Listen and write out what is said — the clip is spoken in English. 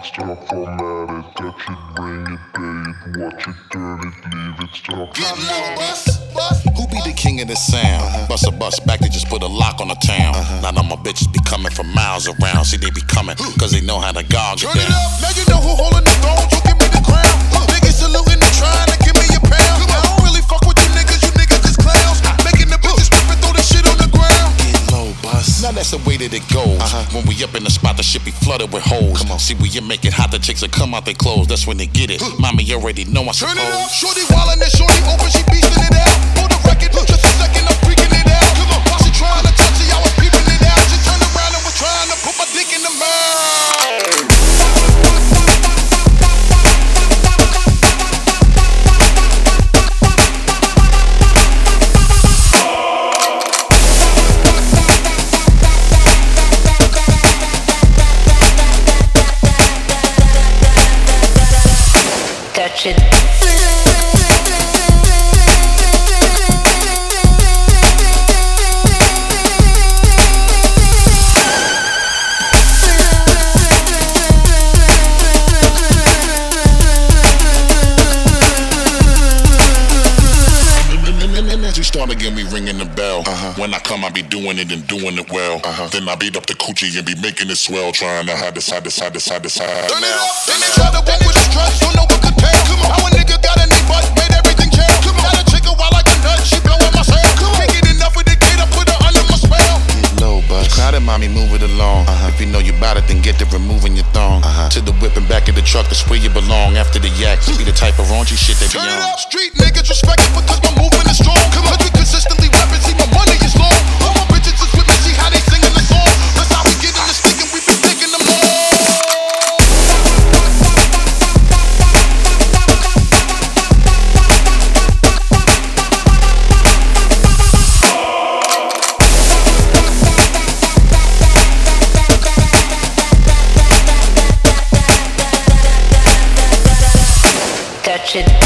stop, format it, touch it, bring it, pay it, watch it, turn it, leave it, stop. Get low, bus. Who be the king of the sound? Bust a bus back, they just put a lock on the town. Now my bitches be coming from miles around. See, they be coming, cause they know how to gog it down. Turn it up, now you know who holding the throne, so give me the crown. Niggas saluting and trying to give me a pound. I don't really fuck with you niggas just clowns. Making the bitches strip and throw the shit on the ground. Get low, bus. Now that's the way that it goes. When we up in the spot, the shit be flooded with hoes. Come on. See, when you make it hot, the chicks will come out their clothes. That's when they get it. Mommy already know I suppose. Turn it up, shorty wildin' and shorty open, she beastin' it out. For the record, just a second, I'm freaking it out. Come on, while she trying to touch it, I was peeping it out. She turned around and was trying to put my dick in the mouth. Touch it. As we start again, we ringing the bell. When I come, I be doing it and doing it well. Then I beat up the coochie and be making it swell, trying to hide the side. Turn it up, then they try to walk with the struts, so no one could tell. How a nigga got a knee butt, made everything jail. Got a chick a wild like a nut, she blowin' my cell. Can't get enough of the kid, I put her under my spell. Get low, bus. Crowded, mommy, move it along. If you know you bout it, then get to removing your thong. To the whip and back of the truck, that's where you belong. After the yak, be the type of raunchy shit they be Turn it on. up, street niggas respect it because my movement is strong. Cause we consistently rapping, see my money is long. All my bitches is with me, see how they singing the song. That's how we get in the stick and we be taking them long. Touch it.